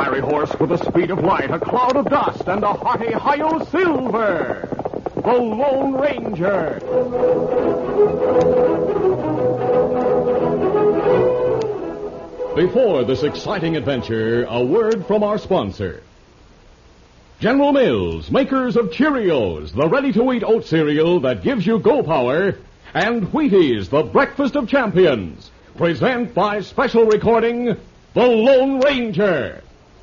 fiery horse with the speed of light, a cloud of dust, and a hearty Hi-Yo Silver, the Lone Ranger. Before this exciting adventure, a word from our sponsor. General Mills, makers of Cheerios, the ready-to-eat oat cereal that gives you go power, and Wheaties, the breakfast of champions, present by special recording, The Lone Ranger.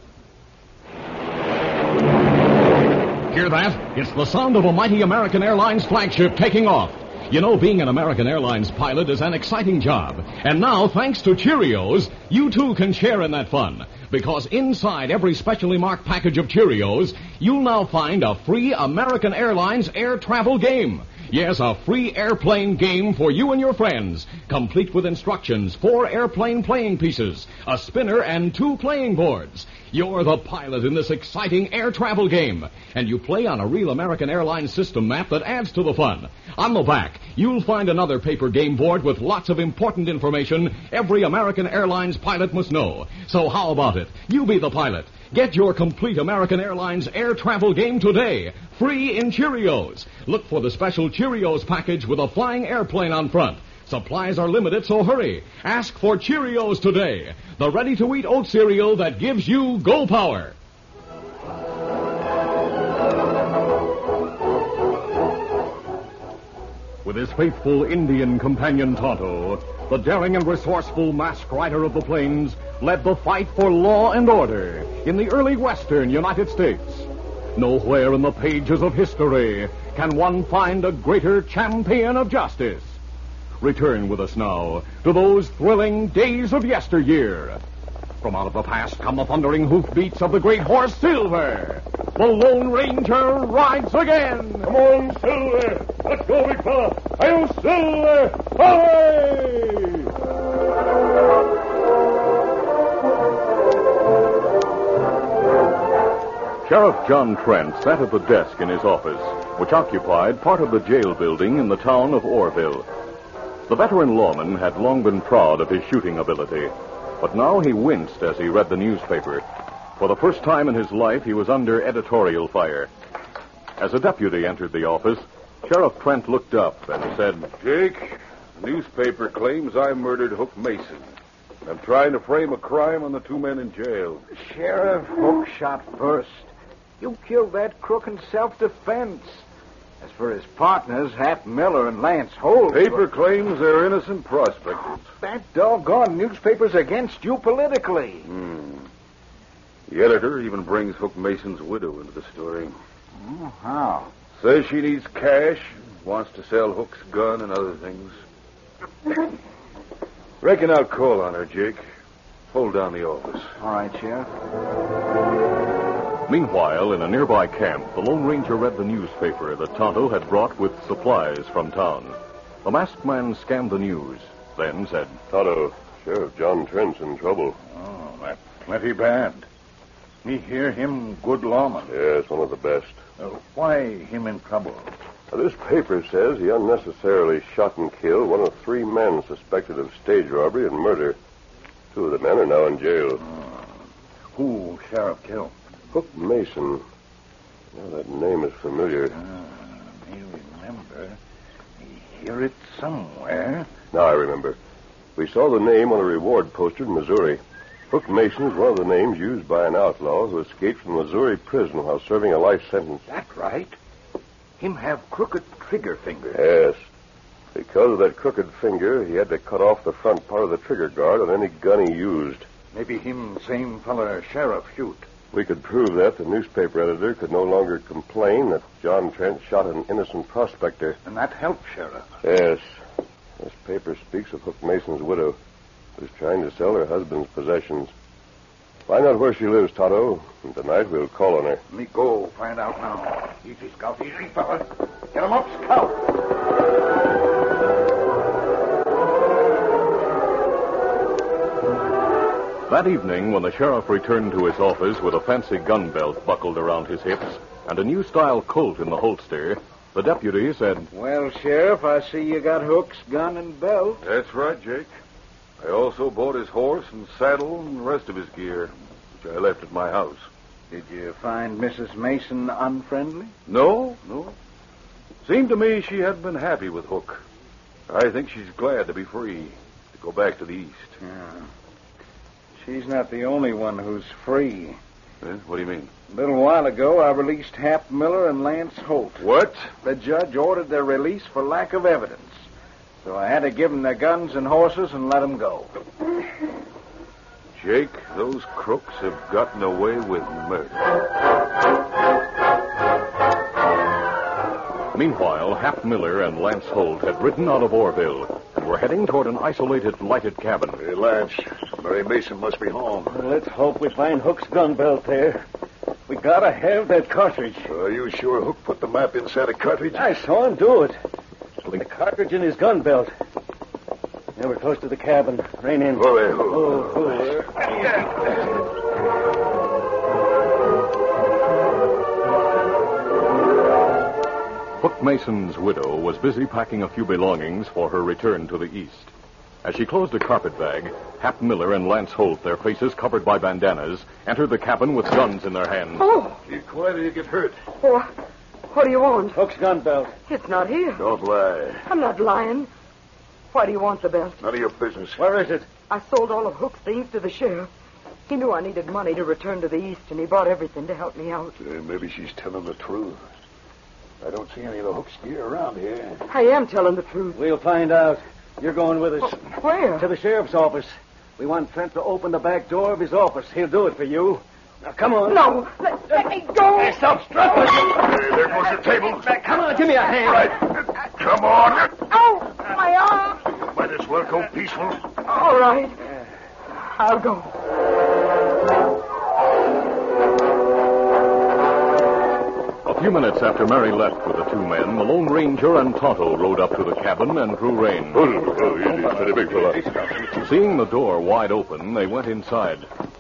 Hear that? It's the sound of a mighty American Airlines flagship taking off. You know, being an American Airlines pilot is an exciting job. And now, thanks to Cheerios, you too can share in that fun. Because inside every specially marked package of Cheerios, you'll now find a free American Airlines air travel game. Yes, a free airplane game for you and your friends, complete with instructions, 4 airplane playing pieces, a spinner, and 2 playing boards. You're the pilot in this exciting air travel game, and you play on a real American Airlines system map that adds to the fun. On the back, you'll find another paper game board with lots of important information every American Airlines pilot must know. So how about it? You be the pilot. Get your complete American Airlines air travel game today, free in Cheerios. Look for the special Cheerios package with a flying airplane on front. Supplies are limited, so hurry. Ask for Cheerios today, the ready-to-eat oat cereal that gives you go power. With his faithful Indian companion Tonto, the daring and resourceful masked rider of the plains led the fight for law and order in the early western United States. Nowhere in the pages of history can one find a greater champion of justice. Return with us now to those thrilling days of yesteryear. From out of the past come the thundering hoofbeats of the great horse Silver. The Lone Ranger rides again. Come on, Silver. Let's go, big fella. Hi-yo, Silver. Away! Sheriff John Trent sat at the desk in his office, which occupied part of the jail building in the town of Orville. The veteran lawman had long been proud of his shooting ability, but now he winced as he read the newspaper. For the first time in his life, he was under editorial fire. As a deputy entered the office, Sheriff Trent looked up and said, Jake, the newspaper claims I murdered Hook Mason. I'm trying to frame a crime on the 2 men in jail. Sheriff, Hook shot first. You killed that crook in self-defense. As for his partners, Hap Miller and Lance Holt... Paper claims they're innocent prospectors. That doggone newspaper's against you politically. The editor even brings Hook Mason's widow into the story. Oh, how? Says she needs cash, wants to sell Hook's gun and other things. Reckon I'll call on her, Jake. Hold down the office. All right, Sheriff. Meanwhile, in a nearby camp, the Lone Ranger read the newspaper that Tonto had brought with supplies from town. The masked man scanned the news, then said, Tonto, Sheriff John Trent's in trouble. Oh, that's plenty bad. Me hear him good lawman. Yes, one of the best. Why him in trouble? This paper says he unnecessarily shot and killed one of 3 men suspected of stage robbery and murder. 2 of the men are now in jail. Who Sheriff killed? Hook Mason. Now that name is familiar. Me remember. Me hear it somewhere. Now I remember. We saw the name on a reward poster in Missouri. Hook Mason is one of the names used by an outlaw who escaped from a Missouri prison while serving a life sentence. That right? Him have crooked trigger finger. Yes. Because of that crooked finger, he had to cut off the front part of the trigger guard on any gun he used. Maybe him same fella Sheriff shoot. We could prove that, the newspaper editor could no longer complain that John Trent shot an innocent prospector. And that helped, Sheriff. Yes. This paper speaks of Hook Mason's widow, who's trying to sell her husband's possessions. Find out where she lives, Tonto, and tonight we'll call on her. Me go find out now. Easy, Scout, easy, fella. Get him up, Scout. That evening, when the sheriff returned to his office with a fancy gun belt buckled around his hips and a new-style Colt in the holster, the deputy said, Well, Sheriff, I see you got Hook's gun and belt. That's right, Jake. I also bought his horse and saddle and the rest of his gear. which I left at my house. Did you find Mrs. Mason unfriendly? No. Seemed to me she hadn't been happy with Hook. I think she's glad to be free, to go back to the East. Yeah. She's not the only one who's free. What do you mean? A little while ago, I released Hap Miller and Lance Holt. What? The judge ordered their release for lack of evidence. So I had to give them their guns and horses and let them go. Jake, those crooks have gotten away with murder. Meanwhile, Hap Miller and Lance Holt had ridden out of Orville and were heading toward an isolated, lighted cabin. Hey, Lance, Mary Mason must be home. Well, let's hope we find Hook's gun belt there. We gotta have that cartridge. Are you sure Hook put the map inside a cartridge? I saw him do it. The cartridge in his gun belt. Now we're close to the cabin. Rein in. Hook Mason's widow was busy packing a few belongings for her return to the East. As she closed a carpet bag, Hap Miller and Lance Holt, their faces covered by bandanas, entered the cabin with guns in their hands. Oh, Keep quiet or you get hurt. what do you want? Hook's gun belt. It's not here. Don't lie. I'm not lying. Why do you want the belt? None of your business. Where is it? I sold all of Hook's things to the sheriff. He knew I needed money to return to the East, and he bought everything to help me out. Maybe she's telling the truth. I don't see any of the Hook's gear around here. I am telling the truth. We'll find out. You're going with us. Where? To the sheriff's office. We want Trent to open the back door of his office. He'll do it for you. Now, come on. No, let me go. Hey, stop struggling. Hey, there goes the table. Come on, give me a hand. Right. Come on. Oh, my arm. Might as well go peaceful. All right. I'll go. A few minutes after Mary left with the two men, the Lone Ranger and Tonto rode up to the cabin and drew rein. Easy, steady, big fella. Seeing the door wide open, they went inside.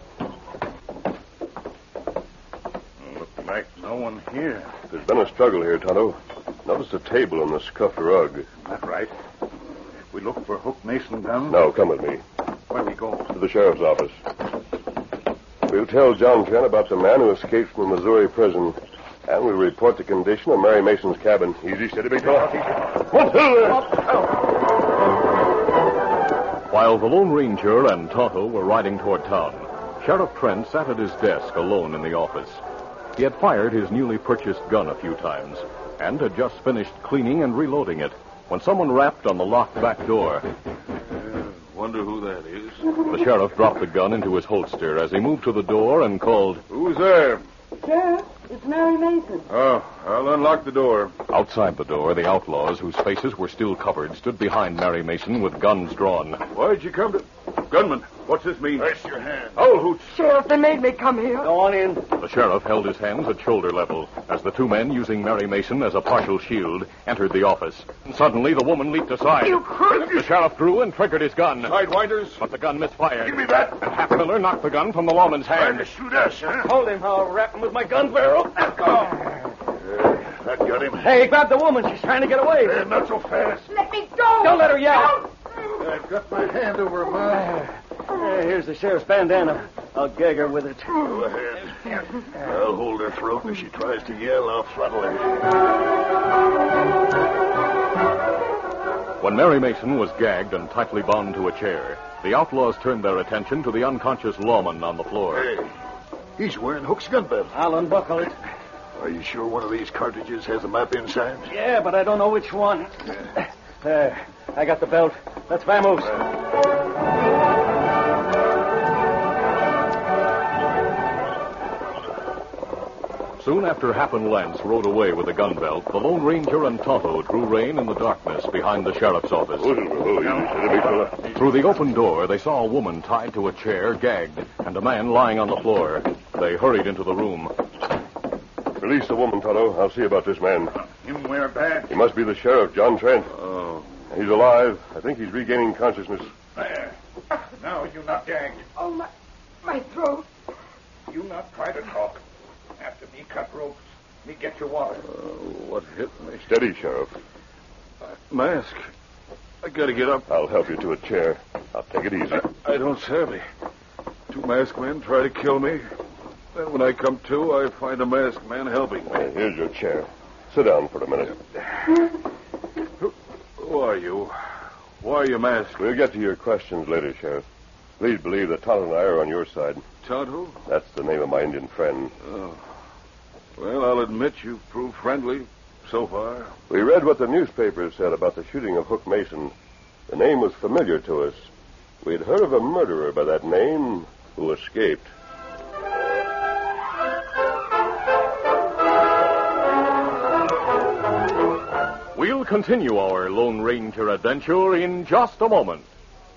Looks like no one here. There's been a struggle here, Tonto. Notice the table and the scuffed rug. That's right. We look for Hook Mason gun. Now, come with me Where we go? to the sheriff's office. We'll tell John Trent about the man who escaped from the Missouri prison. And we'll report the condition of Mary Mason's cabin. Easy, steady, big fella. While the Lone Ranger and Tonto were riding toward town, Sheriff Trent sat at his desk alone in the office. He had fired his newly purchased gun a few times and had just finished cleaning and reloading it when someone rapped on the locked back door. Wonder who that is. The sheriff dropped the gun into his holster as he moved to the door and called. Who's there? Sheriff, it's Mary Mason. Oh, I'll unlock the door. Outside the door, the outlaws, whose faces were still covered, stood behind Mary Mason with guns drawn. Why'd you come to... Gunman, what's this mean? Rest your hand. Oh, Hoots. Sheriff, they made me come here. Go on in. The sheriff held his hands at shoulder level as the two men, using Mary Mason as a partial shield, entered the office. Suddenly, the woman leaped aside. You crook! The sheriff drew and triggered his gun. Sidewinders. But the gun misfired. Give me that. And Hap Miller knocked the gun from the lawman's Trying hand. to shoot us, huh? Hold him. I'll wrap him with my gun barrel. That got him. Hey, grab the woman. She's trying to get away. Not so fast. Let me go. Don't let her yell. I've got my hand over her mouth. Here's the sheriff's bandana. I'll gag her with it. Go ahead. I'll hold her throat, and if she tries to yell, I'll throttle her. When Mary Mason was gagged and tightly bound to a chair, the outlaws turned their attention to the unconscious lawman on the floor. Hey, he's wearing Hook's gun belt. I'll unbuckle it. Are you sure one of these cartridges has a map inside? Yeah, but I don't know which one. There. I got the belt. Let's vamoose. Soon after Hap and Lance rode away with the gun belt, the Lone Ranger and Tonto drew rein in the darkness behind the sheriff's office. Through the open door, they saw a woman tied to a chair, gagged, and a man lying on the floor. They hurried into the room. Release the woman, Tonto. I'll see about this man. Him wear bad. He must be the sheriff, John Trent. Oh. He's alive. I think he's regaining consciousness. There. Now you not gagged. Oh, my throat. You not try to talk. After me cut ropes, me get your water. What hit me? Steady, Sheriff. Mask. I gotta get up. I'll help you to a chair. I'll take it easy. I don't savvy. 2 masked men try to kill me. Then when I come to, I find a masked man helping me. Here's your chair. Sit down for a minute. Who are you? Why are you masked? We'll get to your questions later, Sheriff. Please believe that Tonto and I are on your side. Tonto? That's the name of my Indian friend. Oh. Well, I'll admit you've proved friendly so far. We read what the newspapers said about the shooting of Hook Mason. The name was familiar to us. We'd heard of a murderer by that name who escaped. We'll continue our Lone Ranger adventure in just a moment.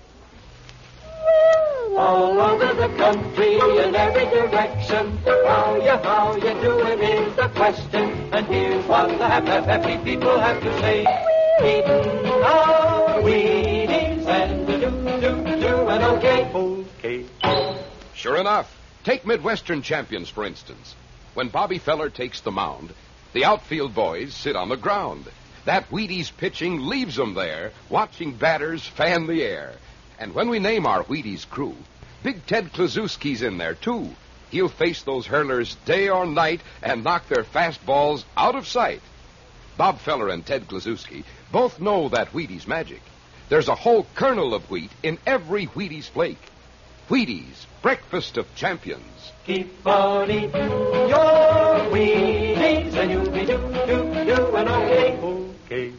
All over the country in every direction, how you doing is the question. And here's what the happy people have to say. Eating our Wheaties and do and okay. Sure enough. Take Midwestern champions, for instance. When Bobby Feller takes the mound, the outfield boys sit on the ground. That Wheaties pitching leaves them there, watching batters fan the air. And when we name our Wheaties crew, Big Ted Klazuski's in there, too. He'll face those hurlers day or night and knock their fastballs out of sight. Bob Feller and Ted Klazuski both know that Wheaties magic. There's a whole kernel of wheat in every Wheaties flake. Wheaties, breakfast of champions. Keep on eating your Wheaties and you'll be do and okay.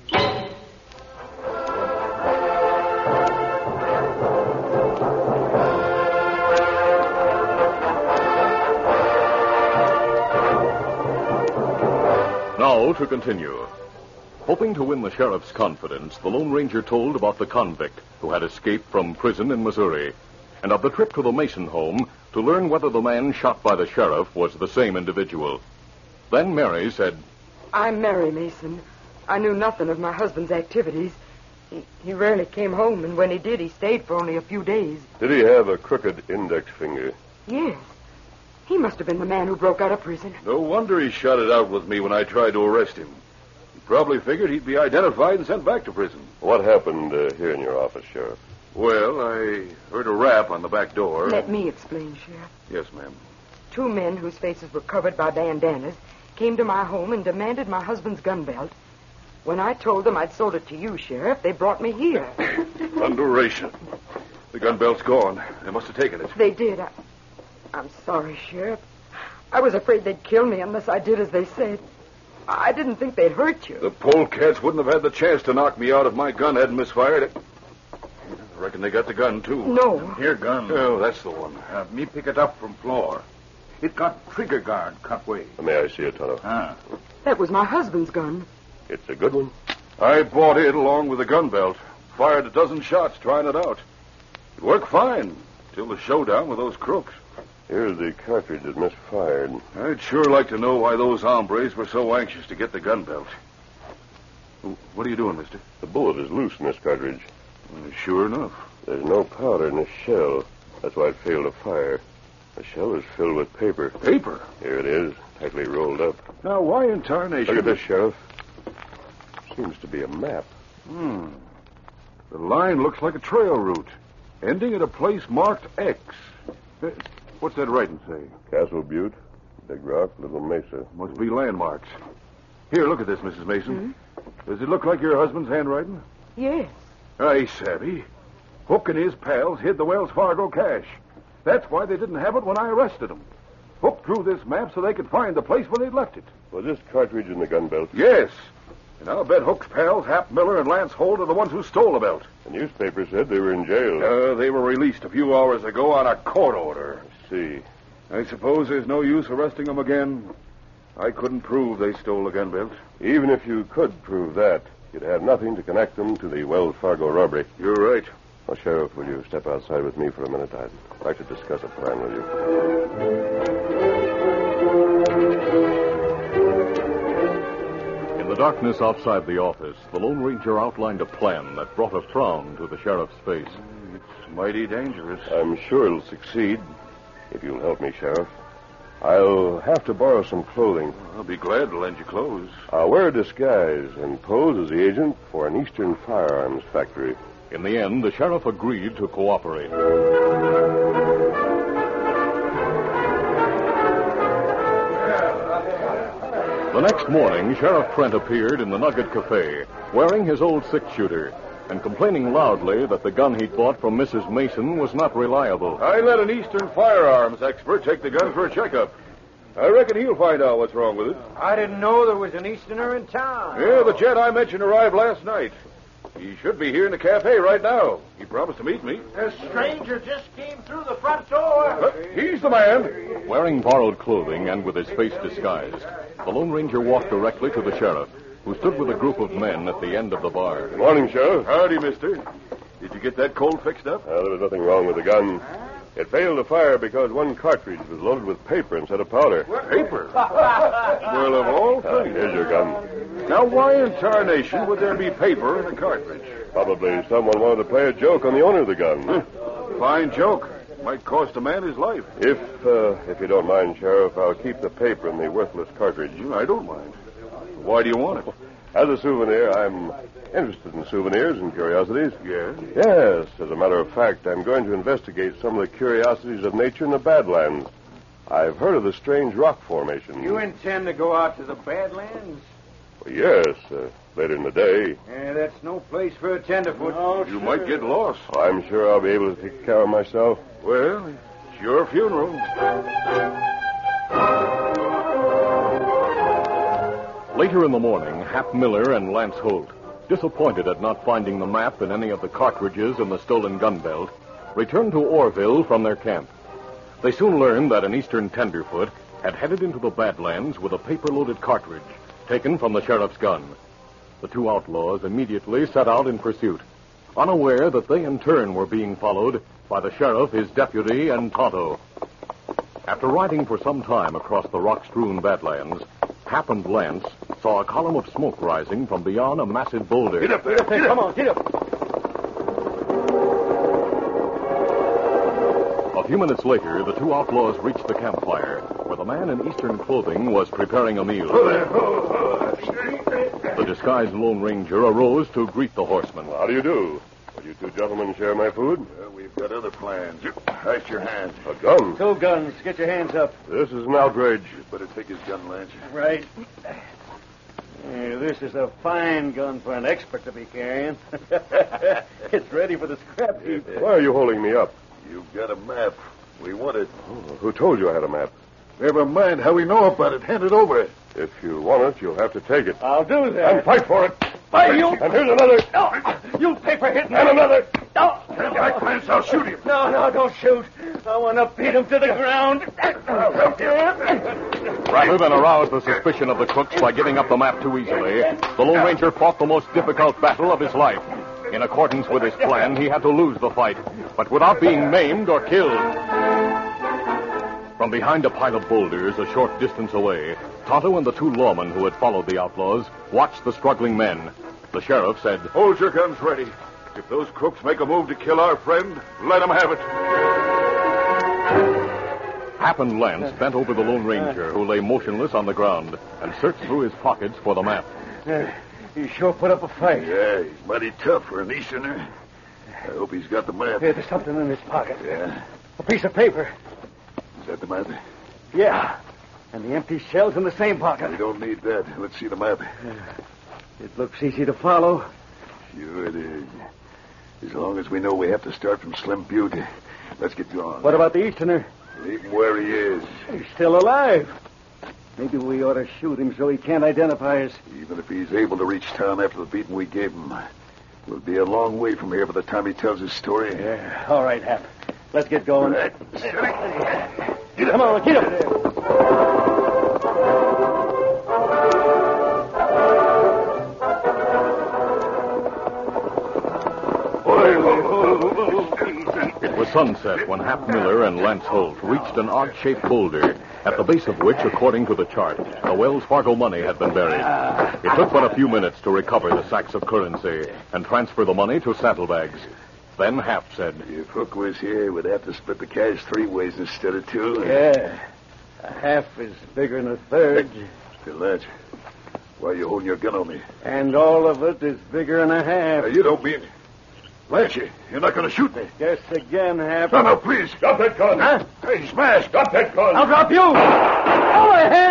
Now to continue. Hoping to win the sheriff's confidence, the Lone Ranger told about the convict who had escaped from prison in Missouri, and of the trip to the Mason home to learn whether the man shot by the sheriff was the same individual. Then Mary said, I'm Mary Mason. I knew nothing of my husband's activities. He rarely came home, and when he did, he stayed for only a few days. Did he have a crooked index finger? Yes. He must have been the man who broke out of prison. No wonder he shot it out with me when I tried to arrest him. He probably figured he'd be identified and sent back to prison. What happened here in your office, Sheriff? Well, I heard a rap on the back door. Let me explain, Sheriff. Yes, ma'am. 2 men whose faces were covered by bandanas came to my home and demanded my husband's gun belt. When I told them I'd sold it to you, Sheriff, they brought me here. Thunderation. The gun belt's gone. They must have taken it. They did. I'm sorry, Sheriff. I was afraid they'd kill me unless I did as they said. I didn't think they'd hurt you. The polecats wouldn't have had the chance to knock me out if my gun hadn't misfired. I reckon they got the gun, too. No. Here, gun. Oh, that's the one. Me pick it up from floor. It got trigger guard cut way. May I see it, Tonto? That was my husband's gun. It's a good one. I bought it along with the gun belt. Fired a dozen shots trying it out. It worked fine till the showdown with those crooks. Here's the cartridge that misfired. I'd sure like to know why those hombres were so anxious to get the gun belt. What are you doing, mister? The bullet is loose in this cartridge. Sure enough. There's no powder in the shell. That's why it failed to fire. The shell is filled with paper. Paper? Here it is, tightly rolled up. Now, why in tarnation? Look at this, Sheriff. Seems to be a map. The line looks like a trail route, ending at a place marked X. What's that writing say? Castle Butte, Big Rock, Little Mesa. Must be landmarks. Here, look at this, Mrs. Mason. Does it look like your husband's handwriting? Yes. I savvy. Hook and his pals hid the Wells Fargo cash. That's why they didn't have it when I arrested them. Hook drew this map so they could find the place where they'd left it. Was this cartridge in the gun belt? Yes. And I'll bet Hook's pals, Hap Miller and Lance Holt, are the ones who stole the belt. The newspaper said they were in jail. They were released a few hours ago on a court order. I see. I suppose there's no use arresting them again. I couldn't prove they stole the gun belt. Even if you could prove that, you'd have nothing to connect them to the Wells Fargo robbery. You're right. Well, Sheriff, will you step outside with me for a minute? I'd like to discuss a plan with you. In the darkness outside the office, the Lone Ranger outlined a plan that brought a frown to the sheriff's face. It's mighty dangerous. I'm sure it'll succeed, if you'll help me, Sheriff. I'll have to borrow some clothing. I'll be glad to lend you clothes. I'll wear a disguise and pose as the agent for an Eastern firearms factory. In the end, the sheriff agreed to cooperate. The next morning, Sheriff Trent appeared in the Nugget Cafe, wearing his old six-shooter, and complaining loudly that the gun he'd bought from Mrs. Mason was not reliable. I let an Eastern firearms expert take the gun for a checkup. I reckon he'll find out what's wrong with it. I didn't know there was an Easterner in town. Yeah, the jet I mentioned arrived last night. He should be here in the cafe right now. He promised to meet me. A stranger just came through the front door. He's the man. Wearing borrowed clothing and with his face disguised, the Lone Ranger walked directly to the sheriff, who stood with a group of men at the end of the bar. Good morning, Sheriff. Howdy, mister. Did you get that Colt fixed up? There was nothing wrong with the gun. It failed to fire because one cartridge was loaded with paper instead of powder. Paper? Well, of all things. Here's your gun. Now, why in tarnation would there be paper in a cartridge? Probably someone wanted to play a joke on the owner of the gun. Fine joke. Might cost a man his life. If you don't mind, Sheriff, I'll keep the paper in the worthless cartridge. I don't mind. Why do you want it? As a souvenir, I'm interested in souvenirs and curiosities. Yes? Yes. As a matter of fact, I'm going to investigate some of the curiosities of nature in the Badlands. I've heard of the strange rock formation. You intend to go out to the Badlands? Well, yes, later in the day. Yeah, that's no place for a tenderfoot. Oh, you might get lost. I'm sure I'll be able to take care of myself. Well, it's your funeral. Later in the morning, Hap Miller and Lance Holt, disappointed at not finding the map in any of the cartridges in the stolen gun belt, returned to Orville from their camp. They soon learned that an Eastern tenderfoot had headed into the Badlands with a paper-loaded cartridge taken from the sheriff's gun. The two outlaws immediately set out in pursuit, unaware that they in turn were being followed by the sheriff, his deputy, and Tonto. After riding for some time across the rock-strewn Badlands, Hap and Lance saw a column of smoke rising from beyond a massive boulder. Get up there. Come on, get up. A few minutes later, the two outlaws reached the campfire, where the man in Eastern clothing was preparing a meal. The disguised Lone Ranger arose to greet the horseman. How do you do? Will you two gentlemen share my food? Well, we've got other plans. Ice your hands. A gun? Two guns. Get your hands up. This is an outrage. Better take his gun, Lance. Right. This is a fine gun for an expert to be carrying. It's ready for the scrap heap. Why are you holding me up? You've got a map. We want it. Who told you I had a map? Never mind how we know about it. Hand it over. If you want it, you'll have to take it. I'll do that. And fight for it. Why, you... And here's another. You paper-hitting... And another. Get back, Lance. I'll shoot him. No, don't shoot. I want to beat him to the ground. Rather than arouse the suspicion of the crooks by giving up the map too easily, the Lone Ranger fought the most difficult battle of his life. In accordance with his plan, he had to lose the fight, but without being maimed or killed. From behind a pile of boulders a short distance away, Tonto and the two lawmen who had followed the outlaws watched the struggling men. The sheriff said, Hold your guns ready. If those crooks make a move to kill our friend, let them have it. Hap and Lance bent over the Lone Ranger, who lay motionless on the ground, and searched through his pockets for the map. He sure put up a fight. Yeah, he's mighty tough for an Easterner. I hope he's got the map. There's something in his pocket. Yeah. A piece of paper. Is that the map? Yeah. And the empty shell's in the same pocket. We don't need that. Let's see the map. It looks easy to follow. Sure it is. As long as we know we have to start from Slim Butte, let's get going. What about the Easterner? Leave him where he is. He's still alive. Maybe we ought to shoot him so he can't identify us. Even if he's able to reach town after the beating we gave him, we'll be a long way from here by the time he tells his story. Yeah. All right, Hap. Let's get going. Right. Come on, get up there. It was sunset when Hap Miller and Lance Holt reached an odd-shaped boulder, at the base of which, according to the chart, the Wells Fargo money had been buried. It took but a few minutes to recover the sacks of currency and transfer the money to saddlebags. Then Hap said, If Hook was here, we'd have to split the cash 3 ways instead of 2. Yeah. A half is bigger than a third. Still, Lance, why are you holding your gun on me? And all of it is bigger than a half. You don't mean... Lance, you're not going to shoot me. Guess again, Hap. No, please. Drop that gun. Huh? Hey, smash. Drop that gun. I'll drop you. Oh, my hand.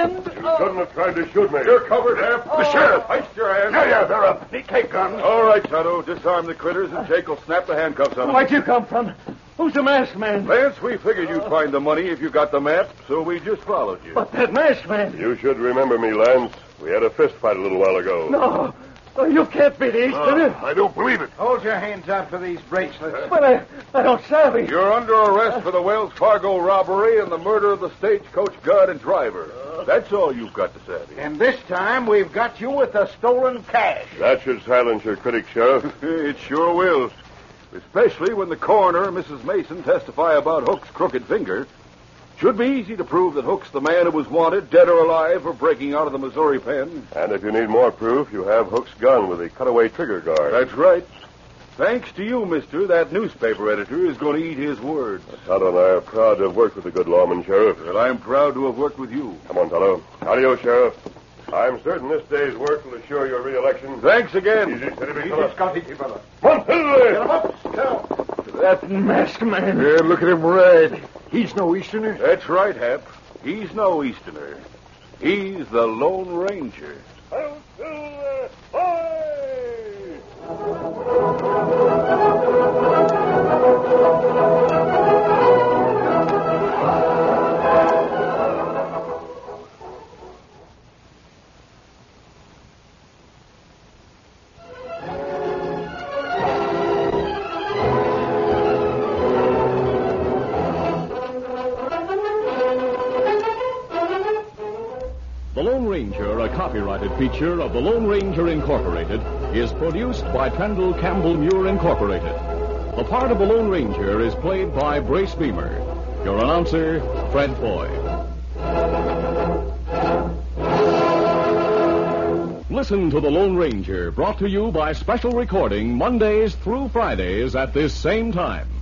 shouldn't have tried to shoot me. You're covered, Hap. The sheriff. Heist your hands. Yeah, they're up. They take guns. All right, Tonto. Disarm the critters and Jake will snap the handcuffs on them. Where'd you come from? Who's the masked man? Lance, we figured you'd find the money if you got the map, so we just followed you. But that masked man. You should remember me, Lance. We had a fist fight a little while ago. No. Oh, you can't be the Easterner. I don't believe it. Hold your hands out for these bracelets. But I don't savvy. You're under arrest for the Wells Fargo robbery and the murder of the stagecoach guard and driver. That's all you've got to say. And this time we've got you with the stolen cash. That should silence your critics, Sheriff. It sure will. Especially when the coroner and Mrs. Mason testify about Hook's crooked finger. Should be easy to prove that Hook's the man who was wanted, dead or alive, for breaking out of the Missouri pen. And if you need more proof, you have Hook's gun with the cutaway trigger guard. That's right. Thanks to you, mister, that newspaper editor is going to eat his words. Tonto and I are proud to have worked with the good lawman, Sheriff. Well, I'm proud to have worked with you. Come on, Tonto. Adios, Sheriff. I'm certain this day's work will assure your re-election. Thanks again. Easy, steady, big fella. Scotty, keep on. Come on, Finley! Get him up. Down. That masked man. Yeah, look at him ride. He's no Easterner. That's right, Hap. He's no Easterner. He's the Lone Ranger. Hail, Silver! Hoy! The Lone Ranger, a copyrighted feature of the Lone Ranger Incorporated, is produced by Trendle Campbell Muir Incorporated. The part of the Lone Ranger is played by Brace Beamer. Your announcer, Fred Foy. Listen to The Lone Ranger, brought to you by special recording Mondays through Fridays at this same time.